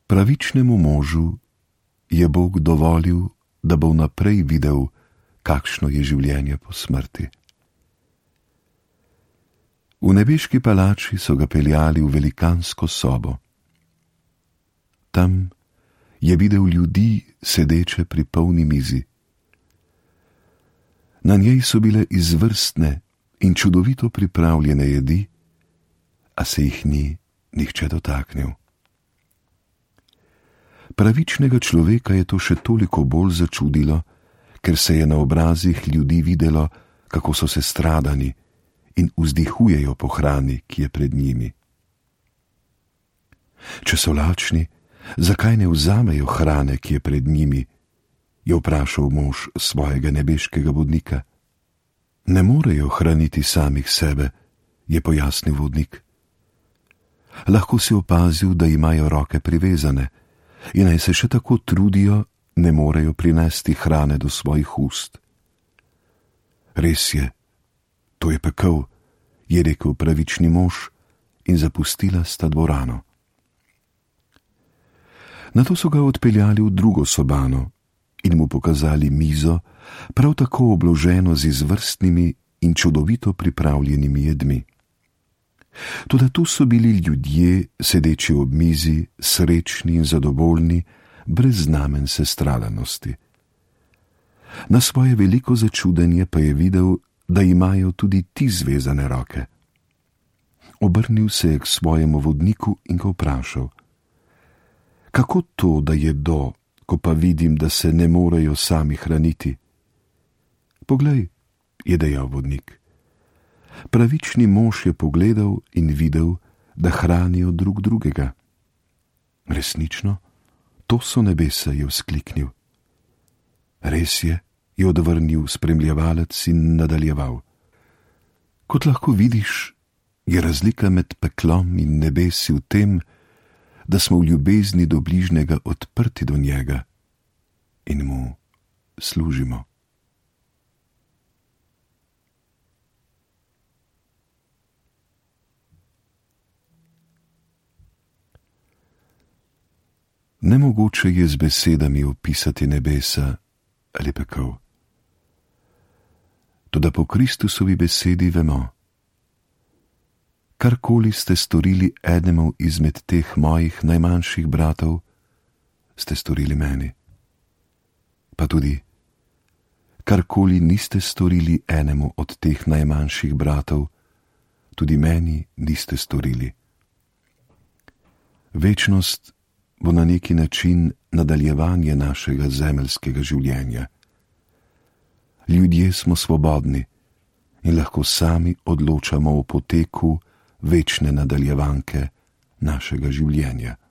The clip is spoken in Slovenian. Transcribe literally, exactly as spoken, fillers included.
Pravičnemu možu je Bog dovolil, da bo vnaprej videl, kakšno je življenje po smrti. V nebeški palači so ga peljali v velikansko sobo. Tam je videl ljudi sedeče pri polni mizi. Na njej so bile izvrstne in čudovito pripravljene jedi, a se jih ni nihče dotaknil. Pravičnega človeka je to še toliko bolj začudilo, ker se je na obrazih ljudi videlo, kako so se stradani in vzdihujejo po hrani, ki je pred njimi. Če so lačni, zakaj ne vzamejo hrane, ki je pred njimi, je vprašal mož svojega nebeškega vodnika. Ne morejo hraniti samih sebe, je pojasnil vodnik. Lahko si opazil, da imajo roke privezane in naj se še tako trudijo, ne morejo prinesti hrane do svojih ust. Res je, to je pekel, je rekel pravični mož in zapustila sta dvorano. Nato so ga odpeljali v drugo sobano in mu pokazali mizo, prav tako obloženo z izvrstnimi in čudovito pripravljenimi jedmi. Toda tu so bili ljudje, sedeči ob mizi, srečni in zadovoljni, brez znamen sestradanosti. Na svoje veliko začudenje pa je videl, da imajo tudi ti zvezane roke. Obrnil se je k svojemu vodniku in ga vprašal: kako to, da jedo, ko pa vidim, da se ne morejo sami hraniti? Poglej, je dejal vodnik. Pravični mož je pogledal in videl, da hranijo drug drugega. Resnično, to so nebesa, je vzkliknil. Res je, je odvrnil spremljevalec in nadaljeval. Kot lahko vidiš, je razlika med peklom in nebesi v tem, da smo v ljubezni do bližnjega odprti do njega in mu služimo. Nemogoče je z besedami opisati nebesa ali pekel. Toda po Kristusovi besedi vemo: karkoli ste storili enemu izmed teh mojih najmanjših bratov, ste storili meni. Pa tudi, karkoli niste storili enemu od teh najmanjših bratov, tudi meni niste storili. Večnost bo na neki način nadaljevanje našega zemeljskega življenja. Ljudje smo svobodni in lahko sami odločamo o poteku večne nadaljevanke našega življenja.